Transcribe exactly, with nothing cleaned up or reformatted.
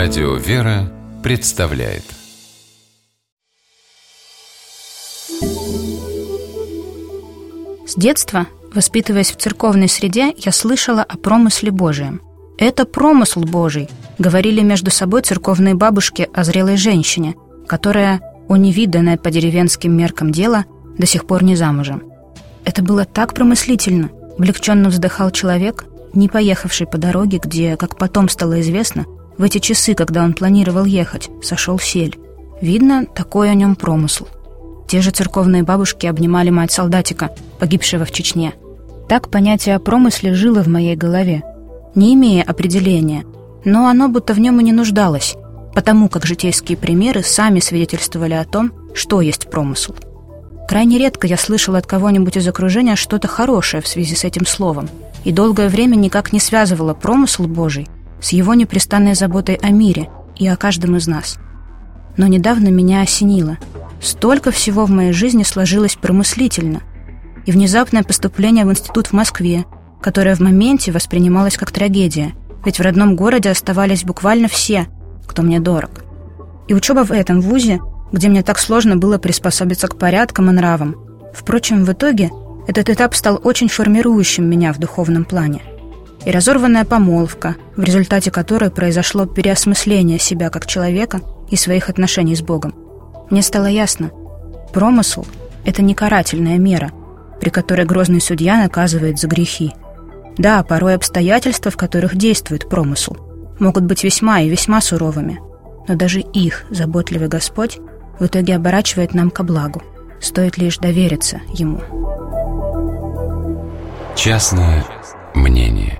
Радио «Вера» представляет. С детства, воспитываясь в церковной среде, я слышала о промысле Божием. «Это промысл Божий», — говорили между собой церковные бабушки о зрелой женщине, которая, о невиданное по деревенским меркам дело, до сих пор не замужем. Это было так промыслительно, облегченно вздыхал человек, не поехавший по дороге, где, как потом стало известно, в эти часы, когда он планировал ехать, сошел сель. Видно, такой о нем промысл. Те же церковные бабушки обнимали мать солдатика, погибшего в Чечне. Так понятие о промысле жило в моей голове, не имея определения, но оно будто в нем и не нуждалось, потому как житейские примеры сами свидетельствовали о том, что есть промысл. Крайне редко я слышала от кого-нибудь из окружения что-то хорошее в связи с этим словом, и долгое время никак не связывала промысл Божий с его непрестанной заботой о мире и о каждом из нас. Но недавно меня осенило. Столько всего в моей жизни сложилось промыслительно. И внезапное поступление в институт в Москве, которое в моменте воспринималось как трагедия, ведь в родном городе оставались буквально все, кто мне дорог. И учеба в этом вузе, где мне так сложно было приспособиться к порядкам и нравам. Впрочем, в итоге этот этап стал очень формирующим меня в духовном плане. И разорванная помолвка, в результате которой произошло переосмысление себя как человека и своих отношений с Богом. Мне стало ясно, промысл – это не карательная мера, при которой грозный судья наказывает за грехи. Да, порой обстоятельства, в которых действует промысл, могут быть весьма и весьма суровыми, но даже их заботливый Господь в итоге оборачивает нам ко благу. Стоит лишь довериться Ему. Частное мнение.